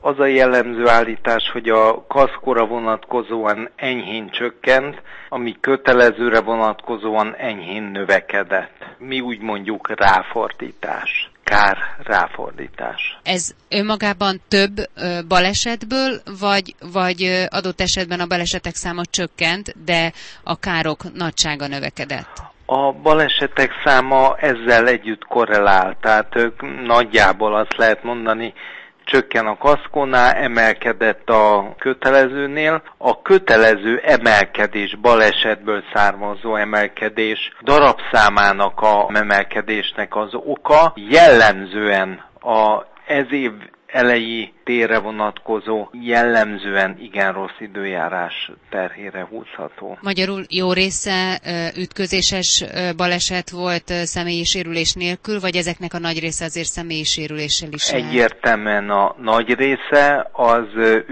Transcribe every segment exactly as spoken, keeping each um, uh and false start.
Az a jellemző állítás, hogy a kaszkóra vonatkozóan enyhén csökkent, ami kötelezőre vonatkozóan enyhén növekedett. Mi úgy mondjuk ráfordítás, kár ráfordítás. Ez önmagában több ö, balesetből, vagy, vagy adott esetben a balesetek száma csökkent, de a károk nagysága növekedett? A balesetek száma ezzel együtt korrelál, tehát ők nagyjából azt lehet mondani, csökken a kaszkónál, emelkedett a kötelezőnél. A kötelező emelkedés, balesetből származó emelkedés darabszámának a emelkedésnek az oka jellemzően a ez év elejé térre vonatkozó, jellemzően igen rossz időjárás terhére húzható. Magyarul jó része ütközéses baleset volt személyi sérülés nélkül, vagy ezeknek a nagy része azért személyi sérüléssel is? Egyértelműen a nagy része az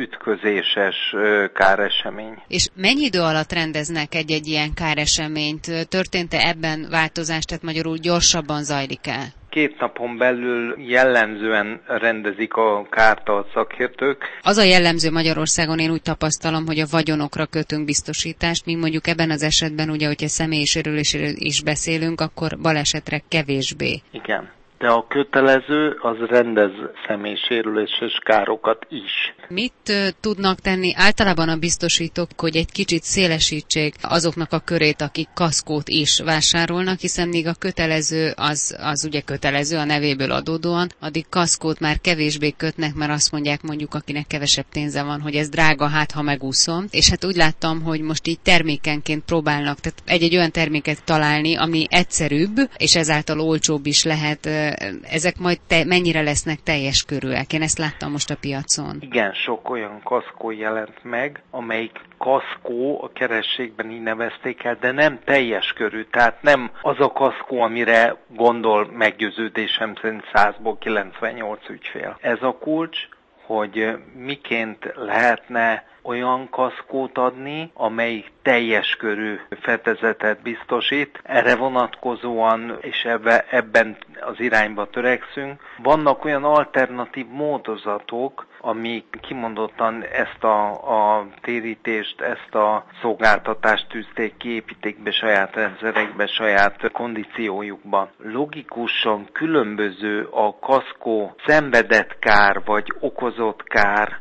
ütközéses káresemény. És mennyi idő alatt rendeznek egy-egy ilyen káreseményt? Történt-e ebben változás, tehát magyarul gyorsabban zajlik el? Két napon belül jellemzően rendezik a kárt a szakértők. Az a jellemző Magyarországon, én úgy tapasztalom, hogy a vagyonokra kötünk biztosítást, míg mondjuk ebben az esetben, ugye, hogyha személyi sérülésről is beszélünk, akkor balesetre kevésbé. Igen. De a kötelező az rendez személysérüléses károkat is. Mit uh, tudnak tenni általában a biztosítók, hogy egy kicsit szélesítsék azoknak a körét, akik kaszkót is vásárolnak, hiszen még a kötelező az, az ugye kötelező a nevéből adódóan, addig kaszkót már kevésbé kötnek, mert azt mondják mondjuk, akinek kevesebb pénze van, hogy ez drága, hát ha megúszom. És hát úgy láttam, hogy most így termékenként próbálnak, tehát egy-egy olyan terméket találni, ami egyszerűbb, és ezáltal olcsóbb is lehet. Ezek majd te, mennyire lesznek teljes körűek? Én ezt láttam most a piacon. Igen, sok olyan kaszkó jelent meg, amelyik kaszkó, a kerességben így nevezték el, de nem teljes körű, tehát nem az a kaszkó, amire gondol meggyőződésem szerint százból kilencvennyolc ügyfél. Ez a kulcs, hogy miként lehetne olyan kaszkót adni, amelyik teljes körű fedezetet biztosít. Erre vonatkozóan, és ebbe, ebben az irányba törekszünk. Vannak olyan alternatív módozatok, amik kimondottan ezt a, a térítést, ezt a szolgáltatást tűzték ki, építék be saját rendszerekbe, saját kondíciójukba. Logikusan különböző a kaszkó szenvedett kár vagy okozott kár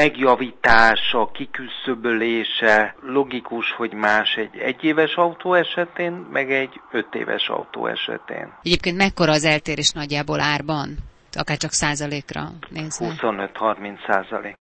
megjavítása, kiküszöbölése. Logikus, hogy más egy egyéves autó esetén, meg egy öt éves autó esetén. Egyébként mekkora az eltérés nagyjából árban? Akár csak százalékra nézve? huszonöt-harminc százalék.